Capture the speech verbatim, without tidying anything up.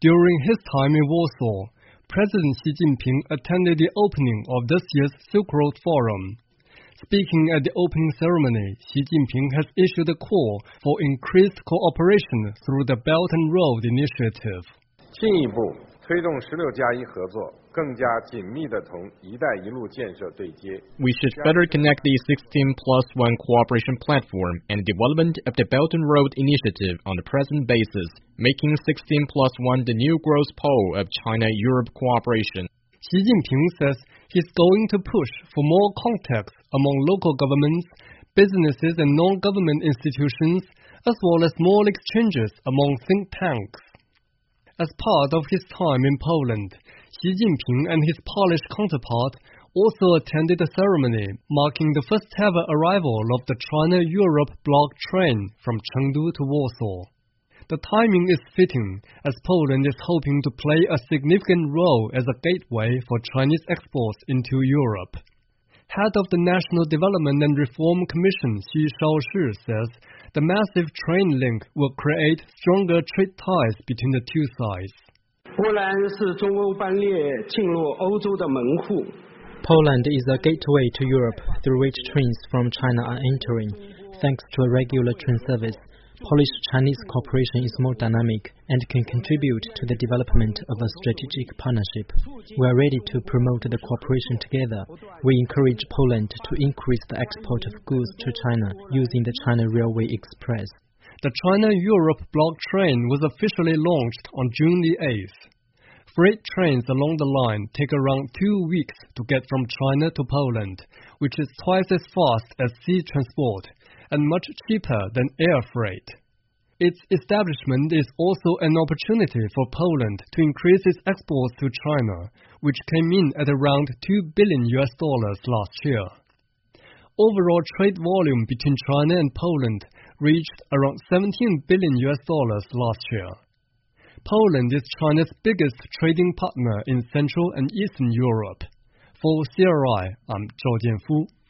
During his time in Warsaw, President Xi Jinping attended the opening of this year's Silk Road Forum. Speaking at the opening ceremony, Xi Jinping has issued a call for increased cooperation through the Belt and Road Initiative. 进一步推动十六加一合作更加紧密地同一带一路建设对接。 We should better connect the sixteen plus one cooperation platform and development of the Belt and Road Initiative on a present basis, making sixteen plus one the new growth pole of China-Europe cooperation. Xi Jinping says he's going to push for more contacts among local governments, businesses and non-government institutions, as well as more exchanges among think tanks. As part of his time in Poland, Xi Jinping and his Polish counterpart also attended a ceremony marking the first-ever arrival of the China-Europe block train from Chengdu to Warsaw. The timing is fitting, as Poland is hoping to play a significant role as a gateway for Chinese exports into Europe. Head of the National Development and Reform Commission Xu Shaoshi says the massive train link will create stronger trade ties between the two sides. Poland is a gateway to Europe through which trains from China are entering. Thanks to a regular train service, Polish-Chinese cooperation is more dynamic and can contribute to the development of a strategic partnership. We are ready to promote the cooperation together. We encourage Poland to increase the export of goods to China using the China Railway Express. The China-Europe block train was officially launched on June the eighth. Freight trains along the line take around two weeks to get from China to Poland, which is twice as fast as sea transport and much cheaper than air freight. Its establishment is also an opportunity for Poland to increase its exports to China, which came in at around two billion U S dollars last year. Overall trade volume between China and Poland reached around seventeen billion U S dollars last year. Poland is China's biggest trading partner in Central and Eastern Europe. For C R I, I'm Zhao Jianfu.